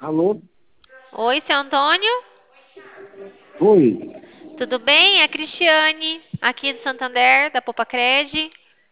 Alô? Oi, seu Antônio? Oi. Tudo bem? É a Cristiane, aqui do Santander, da Popacred.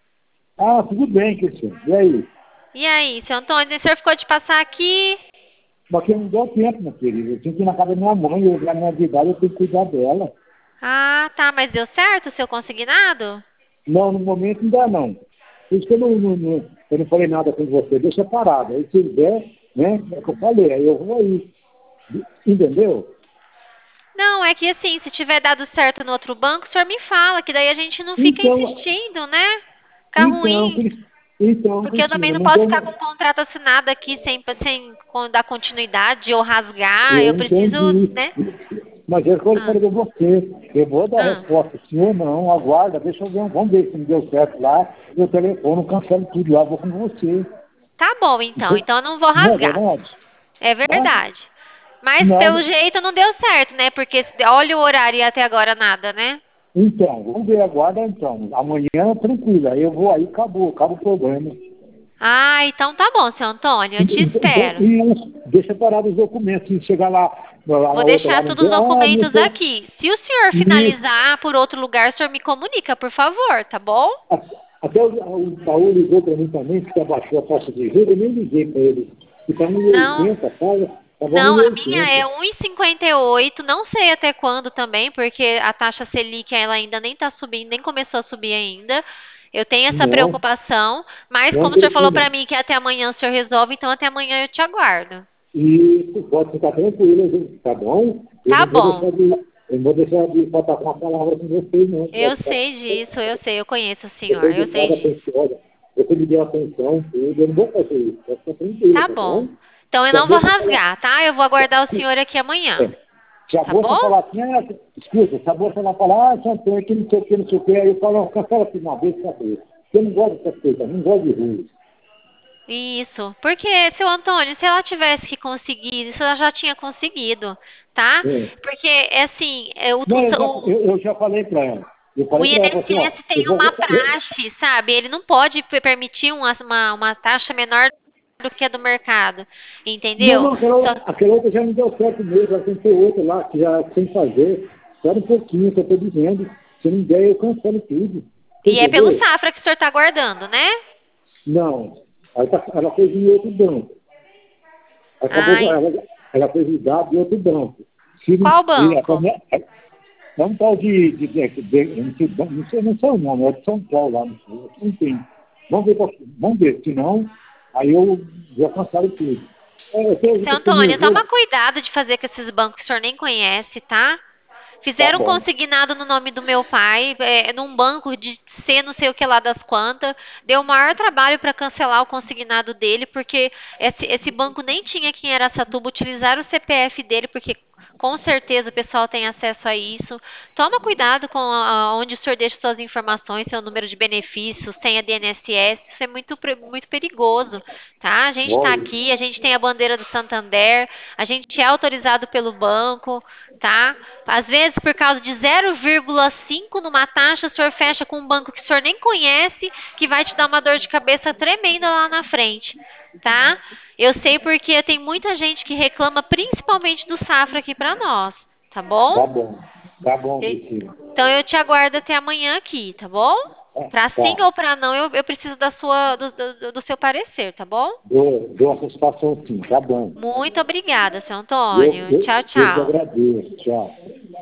Ah, tudo bem, Cristiano. E aí? E aí, seu Antônio, o senhor ficou de passar aqui? Porque não deu tempo, meu querido. Eu tinha que ir na casa da minha mãe, eu já minha de idade, eu tenho que cuidar dela. Ah, tá, mas deu certo o seu consignado? Não, no momento ainda não. Por isso que eu não falei nada com você, deixa parado. Aí se der, né, é o que eu falei, aí eu vou aí. Entendeu? Não, é que assim, se tiver dado certo no outro banco, o senhor me fala, que daí a gente não fica Então, insistindo, né? Fica então, ruim. Cris- então, Porque eu também Cristina, não não posso deu. ficar com o contrato assinado aqui sem dar continuidade ou rasgar. Eu Eu preciso, entendi. né? Mas é o que eu Ah, falei para você. Eu vou dar a ah. resposta, sim ou não, aguarda, deixa eu ver, vamos ver se não deu certo lá. Eu telefono, cancelo tudo lá, vou com você. Tá bom, então. Então eu não vou Não é rasgar. verdade? É Tá? verdade. Mas pelo Nada. jeito não deu certo, né? Porque olha o horário e até agora nada, né? Então, vamos ver, aguarda então. Amanhã, tranquilo, aí eu vou aí, acabou o problema. Ah, então tá bom, seu Antônio, eu te espero. E deixa parado os documentos, se chegar lá, Vou a outra lá deixar não todos os deu, não documentos tem. aqui. Se o senhor Isso. finalizar por outro lugar, o senhor me comunica, por favor, tá bom? Até o Paulo ligou para mim também, que abaixou a taxa de juros, eu nem liguei para ele. Que está Não, 1,80, tá bom não, a minha é 1,80. 1,58, não sei até quando também, porque a taxa Selic ela ainda nem tá subindo, nem começou a subir ainda. Eu tenho essa Não, preocupação, mas não, como o senhor falou Cristina. pra mim que até amanhã o senhor resolve, então até amanhã eu te aguardo. Isso, pode ficar tranquilo, gente, tá bom? Eu Tá não vou bom. deixar de, eu não vou deixar de faltar com a palavra com vocês, não. Pode Eu ficar, sei disso, eu sei, eu conheço o eu sou senhor, eu sei educado, disso. atenciosa. Você me deu atenção, tudo. Eu não vou fazer isso. Pode ficar tranquilo, Tá tá bom? bom. Então eu Se a não vou moça falar, rasgar, tá? Eu vou aguardar o senhor aqui amanhã. é, se a Tá moça bom? falar assim, escuta, se a moça vai falar, Santana, que não sei o que, não sei o que, aí eu falo, cancela aqui uma vez, acabou. Eu não gosto dessas coisas, não gosto de ruim. Isso. Porque, seu Antônio, se ela tivesse que conseguir, isso ela já tinha conseguido, tá? É. Porque, é assim, Não, eu já falei para ela. Eu o falei para ela, falei assim, ó, INSS eu tem vou. uma praxe, sabe? Ele não pode permitir uma taxa menor do que a do mercado, Não, entendeu? não, Só- aquela outra já não deu certo mesmo, já tem que ter outra lá, que já sem fazer. Espera um pouquinho, que eu estou dizendo. Se não der, eu cancelo tudo. Você e é pelo entendeu? Safra que o senhor está aguardando, né? Não. Ela fez em outro banco. Acabou, Ai, ela fez o dado de outro banco. Se não, qual se, banco? é um tal não sei o nome, é de São Paulo lá, não tem. Vamos ver, se não, aí eu já cancelo tudo. Eu Seu estou Antônio, toma nervoso. cuidado de fazer com esses bancos que o senhor nem conhece, tá? Tá Fizeram um bom. consignado no nome do meu pai, num banco de C não sei o que lá das quantas. Deu o maior trabalho para cancelar o consignado dele, porque esse banco nem tinha quem era Satuba, utilizaram o CPF dele, porque com certeza o pessoal tem acesso a isso. Toma cuidado com onde o senhor deixa suas informações, seu número de benefícios, senha de INSS, isso é muito perigoso, tá? A gente está Olha, aqui, a gente tem a bandeira do Santander, a gente é autorizado pelo banco, tá? Às vezes, por causa de 0,5 numa taxa, o senhor fecha com um banco que o senhor nem conhece, que vai te dar uma dor de cabeça tremenda lá na frente, tá? Eu sei porque tem muita gente que reclama, principalmente do Safra aqui pra nós, tá bom? tá bom. Tá bom, E- Cristina. Então eu te aguardo até amanhã aqui, tá bom? Pra sim Tá. ou pra não, eu preciso do seu parecer, tá bom? Dou a satisfação sim, tá bom. Muito obrigada, seu Eu, Antônio. eu, Tchau, eu te tchau. agradeço. Tchau.